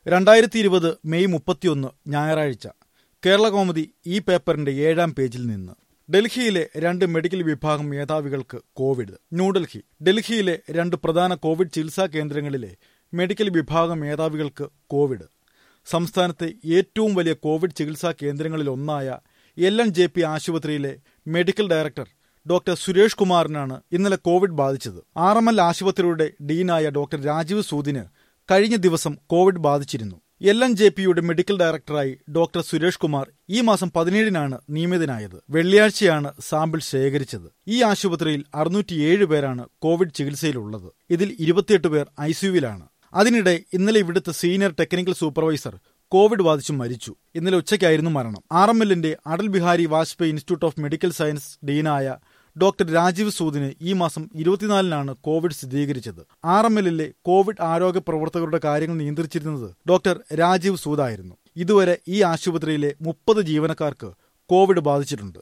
2020 May 31 ഞായറാഴ്ച കേരളകൗമുദി ഈ പേപ്പറിന്റെ 7-ാം പേജിൽ നിന്ന്. ഡൽഹിയിലെ 2 മെഡിക്കൽ വിഭാഗം മേധാവികൾക്ക് കോവിഡ്. ന്യൂഡൽഹി. ഡൽഹിയിലെ 2 പ്രധാന കോവിഡ് ചികിത്സാ കേന്ദ്രങ്ങളിലെ മെഡിക്കൽ വിഭാഗം മേധാവികൾക്ക് കോവിഡ്. സംസ്ഥാനത്തെ ഏറ്റവും വലിയ കോവിഡ് ചികിത്സാ കേന്ദ്രങ്ങളിലൊന്നായ LNJP ആശുപത്രിയിലെ മെഡിക്കൽ ഡയറക്ടർ ഡോക്ടർ സുരേഷ് കുമാറിനാണ് ഇന്നലെ കോവിഡ് ബാധിച്ചത്. RML ആശുപത്രിയുടെ ഡീനായ ഡോക്ടർ രാജീവ് സൂദിന് കഴിഞ്ഞ ദിവസം കോവിഡ് ബാധിച്ചിരുന്നു. LNJPയുടെ മെഡിക്കൽ ഡയറക്ടറായി ഡോക്ടർ സുരേഷ് കുമാർ ഈ മാസം 17-നാണ് നിയമിതനായത്. വെള്ളിയാഴ്ചയാണ് സാമ്പിൾ ശേഖരിച്ചത്. ഈ ആശുപത്രിയിൽ 607 പേരാണ് കോവിഡ് ചികിത്സയിലുള്ളത്. ഇതിൽ 28 പേർ ICUവിലാണ്. അതിനിടെ ഇന്നലെ ഇവിടുത്തെ സീനിയർ ടെക്നിക്കൽ സൂപ്പർവൈസർ കോവിഡ് ബാധിച്ചു മരിച്ചു. ഇന്നലെ ഉച്ചയ്ക്കായിരുന്നു മരണം. RMLന്റെ Atal Bihari Vajpayee institute of medical science ഡീനായ ഡോക്ടർ രാജീവ് സൂദിന് ഈ മാസം 24-നാണ് കോവിഡ് സ്ഥിരീകരിച്ചത്. RMLലെ കോവിഡ് ആരോഗ്യ പ്രവർത്തകരുടെ കാര്യങ്ങൾ നിയന്ത്രിച്ചിരുന്നത് ഡോക്ടർ രാജീവ് സൂദായിരുന്നു. ഇതുവരെ ഈ ആശുപത്രിയിലെ 30 ജീവനക്കാർക്ക് കോവിഡ് ബാധിച്ചിട്ടുണ്ട്.